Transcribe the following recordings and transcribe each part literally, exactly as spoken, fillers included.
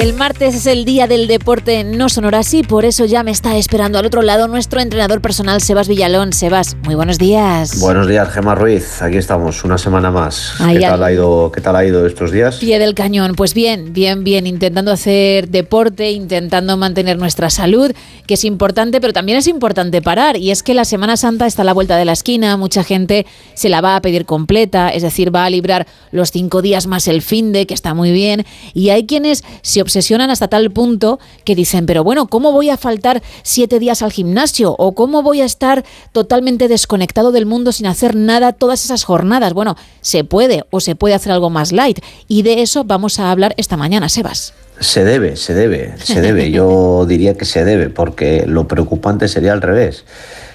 El martes es el día del deporte no sonora así, por eso ya me está esperando al otro lado nuestro entrenador personal, Sebas Villalón. Sebas, muy buenos días. Buenos días, Gemma Ruiz. Aquí estamos, una semana más. Ay, ¿Qué tal ha ido, qué tal ha ido estos días? Pie del cañón. Pues bien, bien, bien. Intentando hacer deporte, intentando mantener nuestra salud, que es importante, pero también es importante parar. Y es que la Semana Santa está a la vuelta de la esquina. Mucha gente se la va a pedir completa, es decir, va a librar los cinco días más el finde, que está muy bien. Y hay quienes se obsesionan hasta tal punto que dicen, pero bueno, ¿cómo voy a faltar siete días al gimnasio? ¿O cómo voy a estar totalmente desconectado del mundo sin hacer nada todas esas jornadas? Bueno, se puede o se puede hacer algo más light. Y de eso vamos a hablar esta mañana, Sebas. Se debe, se debe, se debe. Yo diría que se debe, porque lo preocupante sería al revés.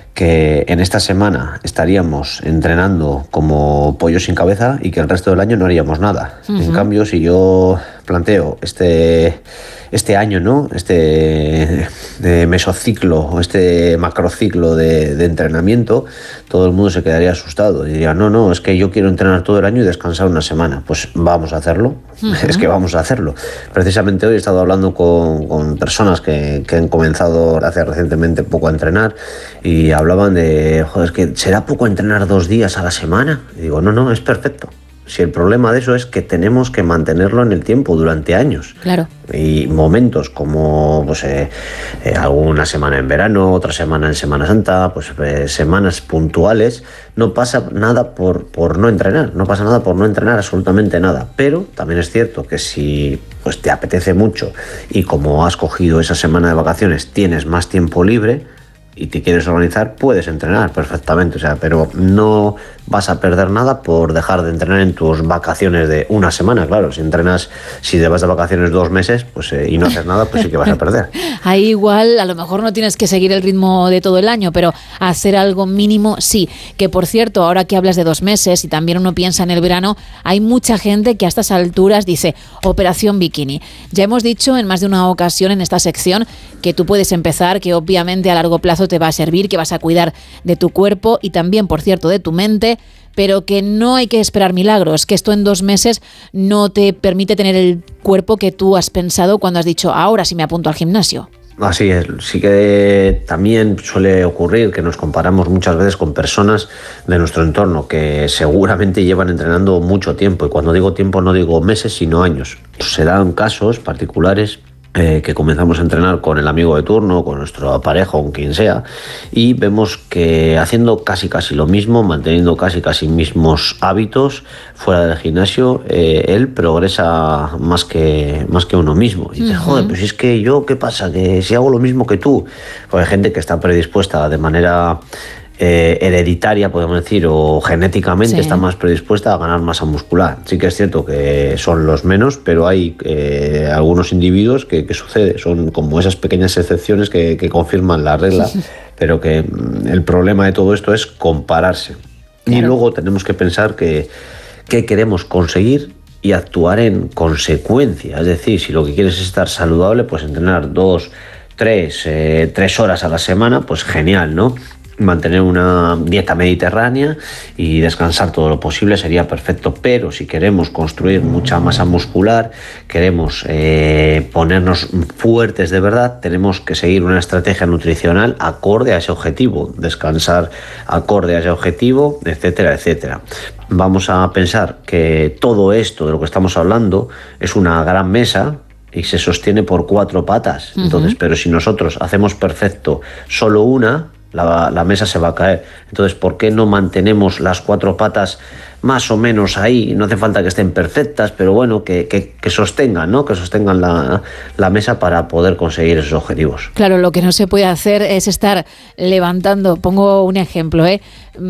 Que en esta semana estaríamos entrenando como pollo sin cabeza y que el resto del año no haríamos nada. Uh-huh. En cambio, si yo planteo este, este año, ¿no? Este de mesociclo o este macrociclo de, de entrenamiento, todo el mundo se quedaría asustado y diría, no, no, es que yo quiero entrenar todo el año y descansar una semana. Pues vamos a hacerlo, uh-huh. es que vamos a hacerlo. Precisamente hoy he estado hablando con, con personas que, que han comenzado hace recientemente poco a entrenar y hablaban de, joder, es que será poco entrenar dos días a la semana. Y digo, no, no, es perfecto. Si el problema de eso es que tenemos que mantenerlo en el tiempo durante años. Claro. Y momentos como pues, eh, eh, alguna semana en verano, otra semana en Semana Santa, pues eh, semanas puntuales, no pasa nada por, por no entrenar, no pasa nada por no entrenar absolutamente nada. Pero también es cierto que si pues, te apetece mucho y como has cogido esa semana de vacaciones tienes más tiempo libre y te quieres organizar, puedes entrenar perfectamente, o sea, pero no vas a perder nada por dejar de entrenar en tus vacaciones de una semana, claro. Si entrenas, si te vas de vacaciones dos meses pues eh, y no haces nada, pues sí que vas a perder. Ahí igual, a lo mejor no tienes que seguir el ritmo de todo el año, pero hacer algo mínimo sí. Que por cierto, ahora que hablas de dos meses y también uno piensa en el verano, hay mucha gente que a estas alturas dice, operación bikini. Ya hemos dicho en más de una ocasión en esta sección que tú puedes empezar, que obviamente a largo plazo te va a servir, que vas a cuidar de tu cuerpo y también, por cierto, de tu mente, pero que no hay que esperar milagros, que esto en dos meses no te permite tener el cuerpo que tú has pensado cuando has dicho, ahora sí me apunto al gimnasio. Así es, sí que también suele ocurrir que nos comparamos muchas veces con personas de nuestro entorno que seguramente llevan entrenando mucho tiempo, y cuando digo tiempo no digo meses sino años. Se dan casos particulares Eh, que comenzamos a entrenar con el amigo de turno, con nuestra pareja o con quien sea, y vemos que haciendo casi casi lo mismo, manteniendo casi casi mismos hábitos fuera del gimnasio, eh, él progresa más que, más que uno mismo. Y dices, uh-huh. joder, pues es que yo, ¿qué pasa? Que si hago lo mismo que tú, pues hay gente que está predispuesta de manera Eh, hereditaria, podemos decir, o genéticamente sí. está más predispuesta a ganar masa muscular. Sí que es cierto que son los menos, pero hay eh, algunos individuos que, que sucede, son como esas pequeñas excepciones que, que confirman la regla, pero que el problema de todo esto es compararse. Claro. Y luego tenemos que pensar que, que queremos conseguir y actuar en consecuencia. Es decir, si lo que quieres es estar saludable, pues entrenar dos, tres, eh, tres horas a la semana, pues genial, ¿no? Mantener una dieta mediterránea y descansar todo lo posible sería perfecto, pero si queremos construir mucha masa muscular, queremos eh, ponernos fuertes de verdad, tenemos que seguir una estrategia nutricional acorde a ese objetivo, descansar acorde a ese objetivo, etcétera, etcétera. Vamos a pensar que todo esto de lo que estamos hablando es una gran mesa y se sostiene por cuatro patas. Uh-huh. Entonces, pero si nosotros hacemos perfecto solo una, La, la mesa se va a caer. Entonces, ¿por qué no mantenemos las cuatro patas más o menos ahí? No hace falta que estén perfectas, pero bueno, que, que, que sostengan, ¿no? Que sostengan la, la mesa para poder conseguir esos objetivos. Claro, lo que no se puede hacer es estar levantando, pongo un ejemplo, ¿eh?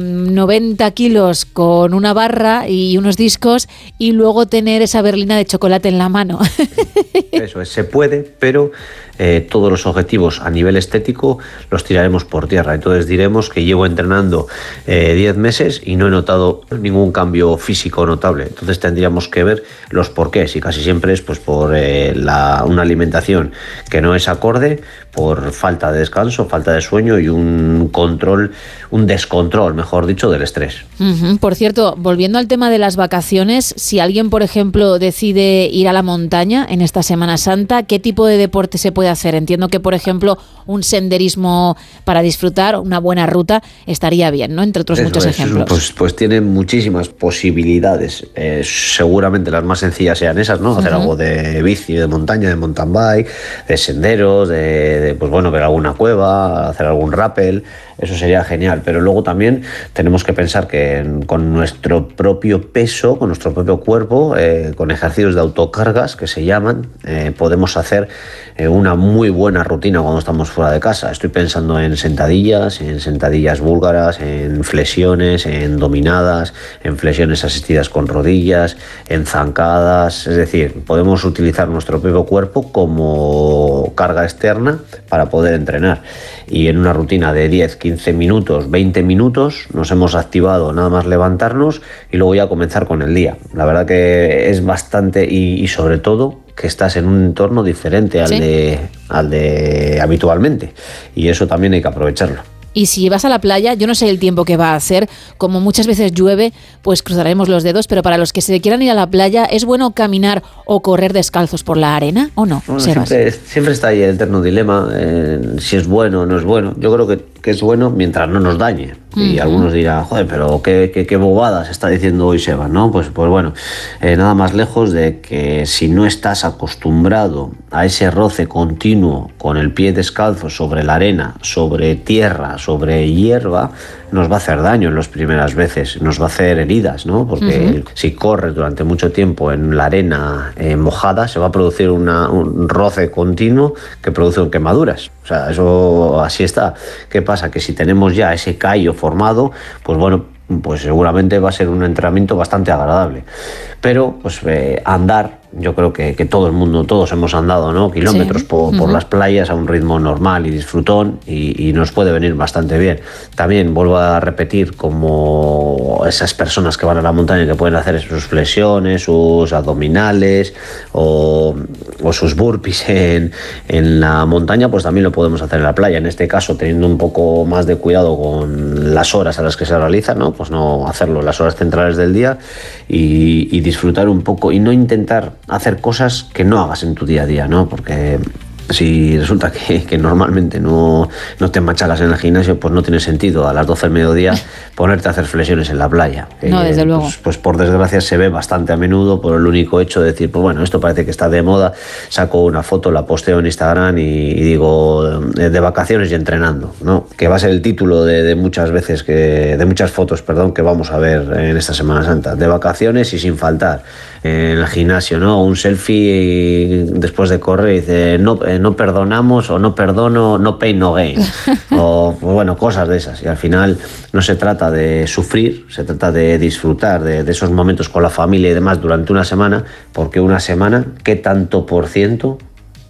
noventa kilos con una barra y unos discos y luego tener esa berlina de chocolate en la mano. Eso es, se puede, pero eh, todos los objetivos a nivel estético los tiraremos por tierra. Entonces diremos que llevo entrenando eh, diez meses y no he notado ningún cambio físico notable. Entonces tendríamos que ver los porqués, y casi siempre es pues por eh, la, una alimentación que no es acorde, por falta de descanso, falta de sueño y un control, un descontrol, mejor dicho, del estrés. Uh-huh. Por cierto, volviendo al tema de las vacaciones, si alguien, por ejemplo, decide ir a la montaña en esta Semana Santa, ¿qué tipo de deporte se puede hacer? Entiendo que, por ejemplo, un senderismo para disfrutar, una buena ruta, estaría bien, ¿no? Entre otros Eso muchos es, ejemplos. Pues, pues tiene muchísimas posibilidades. Eh, seguramente las más sencillas sean esas, ¿no? Hacer uh-huh. algo de bici, de montaña, de mountain bike, de senderos, de, de pues bueno, ver alguna cueva, hacer algún rappel. Eso sería genial, pero luego también tenemos que pensar que con nuestro propio peso, con nuestro propio cuerpo, eh, con ejercicios de autocargas que se llaman, eh, podemos hacer eh, una muy buena rutina cuando estamos fuera de casa. Estoy pensando en sentadillas, en sentadillas búlgaras, en flexiones, en dominadas, en flexiones asistidas con rodillas, en zancadas. Es decir, podemos utilizar nuestro propio cuerpo como carga externa para poder entrenar. Y en una rutina de diez, quince minutos, veinte minutos, nos hemos activado nada más levantarnos y luego ya comenzar con el día. La verdad que es bastante, y, y sobre todo que estás en un entorno diferente al, ¿sí? de, al de habitualmente, y eso también hay que aprovecharlo. Y si vas a la playa, yo no sé el tiempo que va a hacer, como muchas veces llueve, pues cruzaremos los dedos, pero para los que se quieran ir a la playa, ¿es bueno caminar o correr descalzos por la arena o no? Bueno, siempre, siempre está ahí el eterno dilema, eh, si es bueno o no es bueno. Yo creo que, que es bueno mientras no nos dañe. Y uh-huh. algunos dirán, joder, pero qué, qué, qué bobadas está diciendo hoy Seba, ¿no? Pues, pues bueno, eh, nada más lejos de que si no estás acostumbrado a ese roce continuo con el pie descalzo sobre la arena, sobre tierra, sobre hierba, nos va a hacer daño en las primeras veces, nos va a hacer heridas, ¿no? Porque uh-huh. si corres durante mucho tiempo en la arena eh, mojada, se va a producir una, un roce continuo que produce quemaduras. O sea, eso así está. ¿Qué pasa? Que si tenemos ya ese callo formado, pues bueno, pues seguramente va a ser un entrenamiento bastante agradable. Pero pues eh, andar, yo creo que, que todo el mundo, todos hemos andado, ¿no? Kilómetros sí. por, uh-huh. por las playas a un ritmo normal y disfrutón, y, y nos puede venir bastante bien. También vuelvo a repetir, como esas personas que van a la montaña que pueden hacer sus flexiones, sus abdominales o, o sus burpees en, en la montaña, pues también lo podemos hacer en la playa. En este caso, teniendo un poco más de cuidado con las horas a las que se realizan, ¿no? Pues no hacerlo en las horas centrales del día y, y disfrutar un poco y no intentar hacer cosas que no hagas en tu día a día, ¿no? Porque si resulta que, que normalmente no, no te machalas en el gimnasio, pues no tiene sentido a las doce del mediodía ponerte a hacer flexiones en la playa. No, eh, desde luego. Pues, pues por desgracia se ve bastante a menudo por el único hecho de decir, pues bueno, esto parece que está de moda, saco una foto, la posteo en Instagram y, y digo, de, de vacaciones y entrenando, ¿no? Que va a ser el título de, de muchas veces, que de muchas fotos, perdón, que vamos a ver en esta Semana Santa. De vacaciones y sin faltar. En el gimnasio, ¿no? Un selfie después de correr y dice, no, eh, no perdonamos o no perdono, no pain, no gain. O bueno, cosas de esas. Y al final no se trata de sufrir, se trata de disfrutar de, de esos momentos con la familia y demás durante una semana, porque una semana, ¿qué tanto por ciento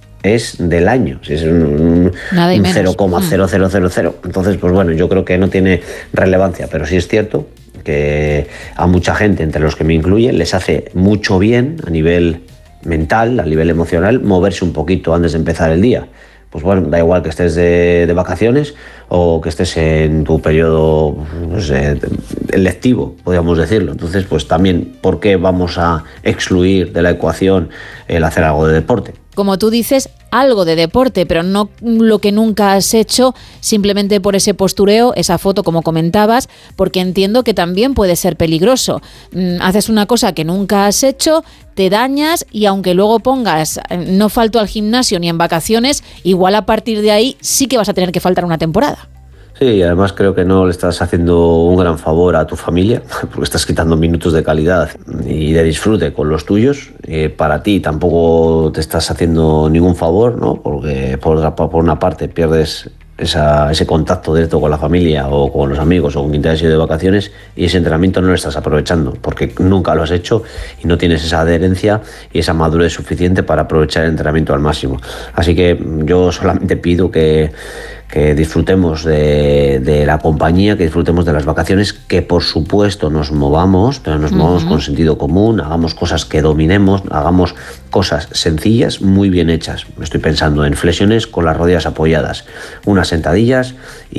es del año? Si es un, un cero coma cero cero cero cero. Entonces, pues bueno, yo creo que no tiene relevancia, pero sí es cierto que a mucha gente, entre los que me incluyen, les hace mucho bien a nivel mental, a nivel emocional, moverse un poquito antes de empezar el día. Pues bueno, da igual que estés de, de vacaciones o que estés en tu periodo, no sé, lectivo, podríamos decirlo. Entonces, pues también, ¿por qué vamos a excluir de la ecuación el hacer algo de deporte? Como tú dices, algo de deporte, pero no lo que nunca has hecho simplemente por ese postureo, esa foto como comentabas, porque entiendo que también puede ser peligroso. Haces una cosa que nunca has hecho, te dañas y aunque luego pongas no falto al gimnasio ni en vacaciones, igual a partir de ahí sí que vas a tener que faltar una temporada. Sí, y además creo que no le estás haciendo un gran favor a tu familia, porque estás quitando minutos de calidad y de disfrute con los tuyos. Eh, para ti tampoco te estás haciendo ningún favor, ¿no? Porque por, otra, por una parte pierdes esa, ese contacto directo con la familia o con los amigos o con quien te has ido de vacaciones, y ese entrenamiento no lo estás aprovechando porque nunca lo has hecho y no tienes esa adherencia y esa madurez suficiente para aprovechar el entrenamiento al máximo. Así que yo solamente pido que que disfrutemos de, de la compañía, que disfrutemos de las vacaciones, que por supuesto nos movamos, pero nos uh-huh. movamos con sentido común, hagamos cosas que dominemos, hagamos cosas sencillas, muy bien hechas. Estoy pensando en flexiones con las rodillas apoyadas, unas sentadillas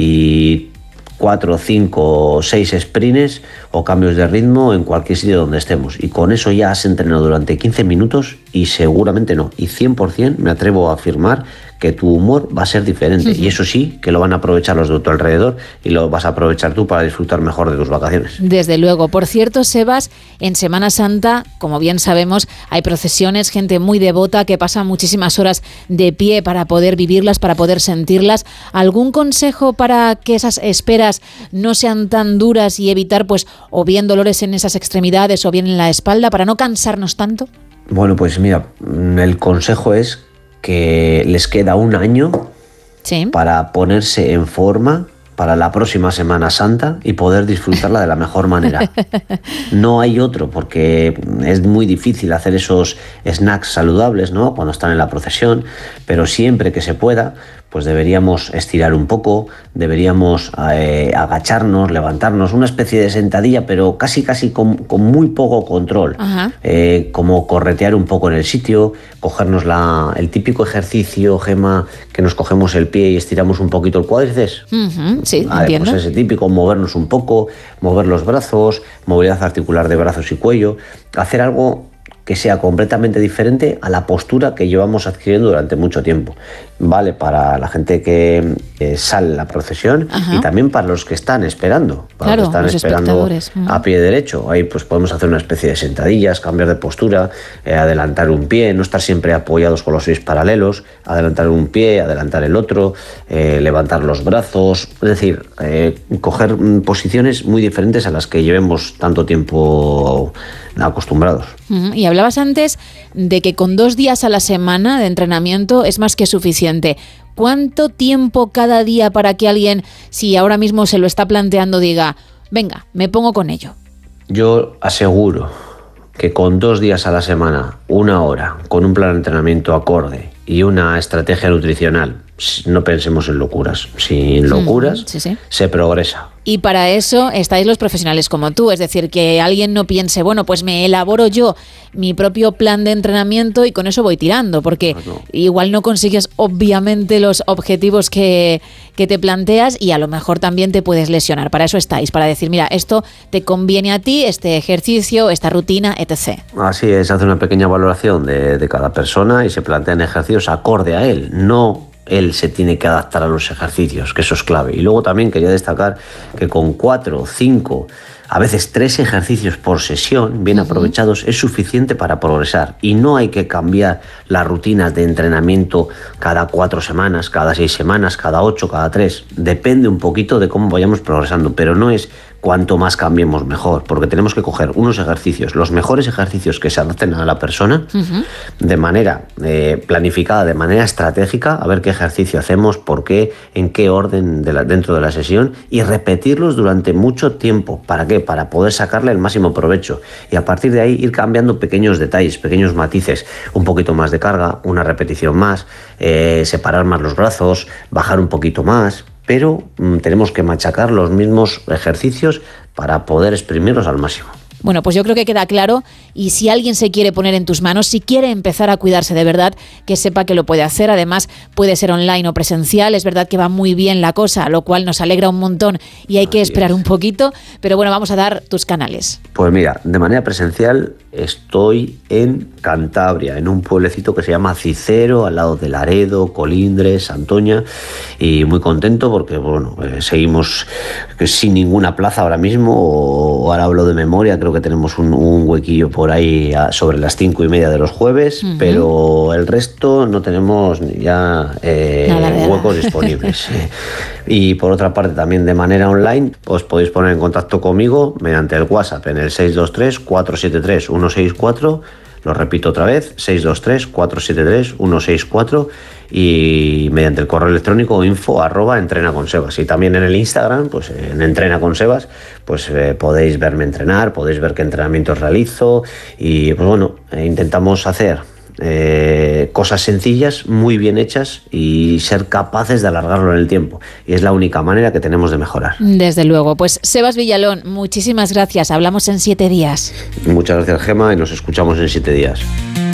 y cuatro, cinco, seis sprints o cambios de ritmo en cualquier sitio donde estemos. Y con eso ya has entrenado durante quince minutos y seguramente no. Y cien por ciento me atrevo a afirmar que tu humor va a ser diferente. Uh-huh. Y eso sí, que lo van a aprovechar los de tu alrededor y lo vas a aprovechar tú para disfrutar mejor de tus vacaciones. Desde luego. Por cierto, Sebas, en Semana Santa, como bien sabemos, hay procesiones, gente muy devota que pasa muchísimas horas de pie para poder vivirlas, para poder sentirlas. ¿Algún consejo para que esas esperas no sean tan duras y evitar, pues, o bien dolores en esas extremidades o bien en la espalda, para no cansarnos tanto? Bueno, pues mira, el consejo es que les queda un año sí. para ponerse en forma para la próxima Semana Santa y poder disfrutarla de la mejor manera. No hay otro, porque es muy difícil hacer esos snacks saludables, ¿no?, cuando están en la procesión, pero siempre que se pueda, pues deberíamos estirar un poco, deberíamos eh, agacharnos, levantarnos, una especie de sentadilla, pero casi casi con, con muy poco control, eh, como corretear un poco en el sitio, cogernos la, el típico ejercicio, Gema, que nos cogemos el pie y estiramos un poquito el cuádriceps. Uh-huh, sí, vale, entiendo. Pues ese típico, movernos un poco, mover los brazos, movilidad articular de brazos y cuello, hacer algo que sea completamente diferente a la postura que llevamos adquiriendo durante mucho tiempo. Vale para la gente que eh, sale a la procesión. Ajá. Y también para los que están esperando, para claro, los que están los esperando a pie derecho. Ahí pues podemos hacer una especie de sentadillas, cambiar de postura, eh, adelantar un pie, no estar siempre apoyados con los pies paralelos, adelantar un pie, adelantar el otro, eh, levantar los brazos, es decir, eh, coger posiciones muy diferentes a las que llevemos tanto tiempo acostumbrados. Uh-huh. Y hablabas antes de que con dos días a la semana de entrenamiento es más que suficiente. ¿Cuánto tiempo cada día para que alguien, si ahora mismo se lo está planteando, diga, venga, me pongo con ello? Yo aseguro que con dos días a la semana, una hora, con un plan de entrenamiento acorde y una estrategia nutricional, no pensemos en locuras. Sin locuras, mm, sí, sí. se progresa. Y para eso estáis los profesionales como tú, es decir, que alguien no piense, bueno, pues me elaboro yo mi propio plan de entrenamiento y con eso voy tirando, porque no, no. igual no consigues obviamente los objetivos que, que te planteas y a lo mejor también te puedes lesionar. Para eso estáis, para decir, mira, esto te conviene a ti, este ejercicio, esta rutina, etcétera. Así es, hace una pequeña valoración de, de cada persona y se plantean ejercicios acorde a él, no él se tiene que adaptar a los ejercicios, que eso es clave. Y luego también quería destacar que con cuatro, cinco, a veces tres ejercicios por sesión, bien uh-huh. aprovechados, es suficiente para progresar. Y no hay que cambiar las rutinas de entrenamiento cada cuatro semanas, cada seis semanas, cada ocho, cada tres. Depende un poquito de cómo vayamos progresando, pero no es cuanto más cambiemos mejor, porque tenemos que coger unos ejercicios, los mejores ejercicios que se adapten a la persona, uh-huh. de manera eh, planificada, de manera estratégica, a ver qué ejercicio hacemos, por qué, en qué orden de la, dentro de la sesión, y repetirlos durante mucho tiempo. ¿Para qué? Para poder sacarle el máximo provecho. Y a partir de ahí ir cambiando pequeños detalles, pequeños matices, un poquito más de carga, una repetición más, eh, separar más los brazos, bajar un poquito más, pero mmm, tenemos que machacar los mismos ejercicios para poder exprimirlos al máximo. Bueno, pues yo creo que queda claro, y si alguien se quiere poner en tus manos, si quiere empezar a cuidarse de verdad, que sepa que lo puede hacer. Además, puede ser online o presencial. Es verdad que va muy bien la cosa, lo cual nos alegra un montón y hay que esperar un poquito. Pero bueno, vamos a dar tus canales. Pues mira, de manera presencial estoy en Cantabria, en un pueblecito que se llama Cicero, al lado de Laredo, Colindres, Santoña, y muy contento porque bueno, eh, seguimos sin ninguna plaza ahora mismo, o ahora hablo de memoria, creo que tenemos un, un huequillo por ahí a, sobre las cinco y media de los jueves, uh-huh. pero el resto no tenemos ya eh, huecos disponibles. Y por otra parte, también de manera online, os podéis poner en contacto conmigo mediante el WhatsApp en el seis dos tres, cuatro siete tres, uno seis cuatro. Lo repito otra vez, seis dos tres, cuatro siete tres, uno seis cuatro, y mediante el correo electrónico info arroba entrena con Sebas. Y también en el Instagram, pues en Entrena con Sebas, pues eh, podéis verme entrenar, podéis ver qué entrenamientos realizo y pues bueno, eh, intentamos hacer eh, cosas sencillas, muy bien hechas y ser capaces de alargarlo en el tiempo. Y es la única manera que tenemos de mejorar. Desde luego. Pues Sebas Villalón, muchísimas gracias. Hablamos en siete días. Muchas gracias, Gema, y nos escuchamos en siete días.